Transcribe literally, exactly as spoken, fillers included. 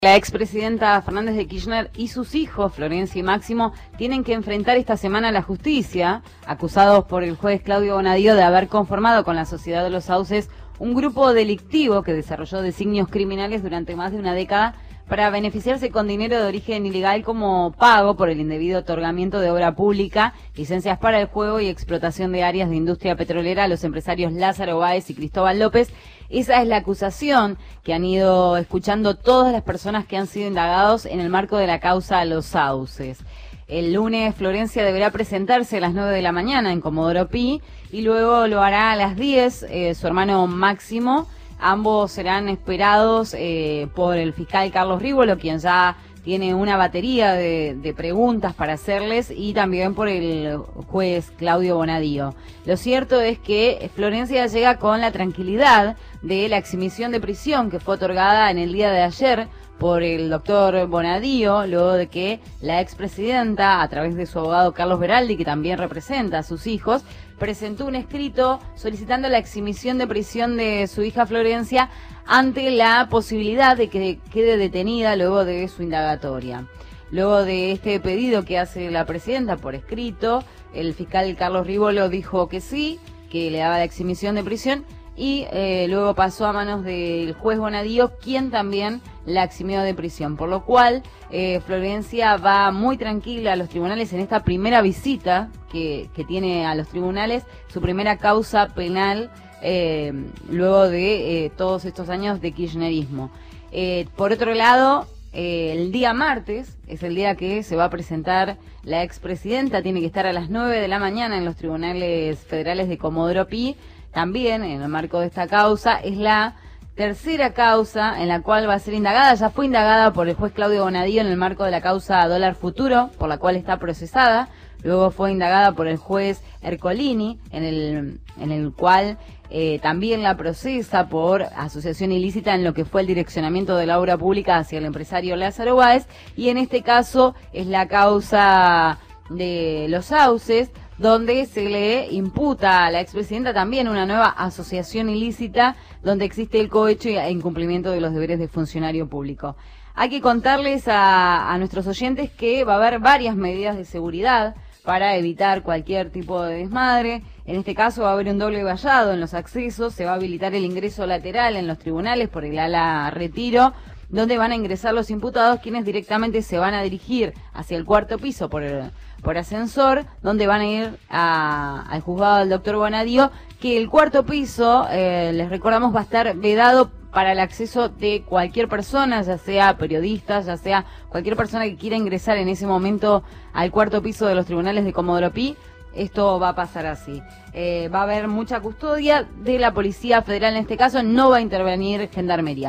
La expresidenta Fernández de Kirchner y sus hijos, Florencia y Máximo, tienen que enfrentar esta semana a la justicia, acusados por el juez Claudio Bonadío de haber conformado con la Sociedad de los Sauces un grupo delictivo que desarrolló designios criminales durante más de una década para beneficiarse con dinero de origen ilegal como pago por el indebido otorgamiento de obra pública, licencias para el juego y explotación de áreas de industria petrolera a los empresarios Lázaro Báez y Cristóbal López. Esa es la acusación que han ido escuchando todas las personas que han sido indagados en el marco de la causa Los Sauces. El lunes Florencia deberá presentarse a las nueve de la mañana en Comodoro Pi y luego lo hará a las diez eh, su hermano Máximo. Ambos serán esperados eh, por el fiscal Carlos Rívolo, quien ya tiene una batería de, de preguntas para hacerles, y también por el juez Claudio Bonadío. Lo cierto es que Florencia llega con la tranquilidad de la exhibición de prisión que fue otorgada en el día de ayer por el doctor Bonadío, luego de que la expresidenta, a través de su abogado Carlos Beraldi, que también representa a sus hijos, presentó un escrito solicitando la exhibición de prisión de su hija Florencia ante la posibilidad de que quede detenida luego de su indagatoria. Luego de este pedido que hace la presidenta por escrito, el fiscal Carlos Rívolo dijo que sí, que le daba la exhibición de prisión, y eh, luego pasó a manos del juez Bonadío, quien también la eximió de prisión, por lo cual eh, Florencia va muy tranquila a los tribunales en esta primera visita que, que tiene a los tribunales, su primera causa penal eh, luego de eh, todos estos años de kirchnerismo. Eh, por otro lado, eh, el día martes es el día que se va a presentar la expresidenta, tiene que estar a las nueve de la mañana en los tribunales federales de Comodoro Pi. También, en el marco de esta causa, es la tercera causa en la cual va a ser indagada. Ya fue indagada por el juez Claudio Bonadío en el marco de la causa Dólar Futuro, por la cual está procesada. Luego fue indagada por el juez Ercolini, en el, en el cual eh, también la procesa por asociación ilícita en lo que fue el direccionamiento de la obra pública hacia el empresario Lázaro Báez. Y en este caso es la causa de Los Sauces, donde se le imputa a la expresidenta también una nueva asociación ilícita, donde existe el cohecho e incumplimiento de los deberes de funcionario público. Hay que contarles a, a nuestros oyentes que va a haber varias medidas de seguridad para evitar cualquier tipo de desmadre. En este caso va a haber un doble vallado en los accesos, se va a habilitar el ingreso lateral en los tribunales por el ala Retiro, donde van a ingresar los imputados, quienes directamente se van a dirigir hacia el cuarto piso por el, por ascensor, donde van a ir a, al juzgado del doctor Bonadío, que el cuarto piso, eh, les recordamos, va a estar vedado para el acceso de cualquier persona, ya sea periodistas, ya sea cualquier persona que quiera ingresar en ese momento al cuarto piso de los tribunales de Comodoro Pi. Esto va a pasar así. Eh, va a haber mucha custodia de la Policía Federal en este caso, no va a intervenir Gendarmería.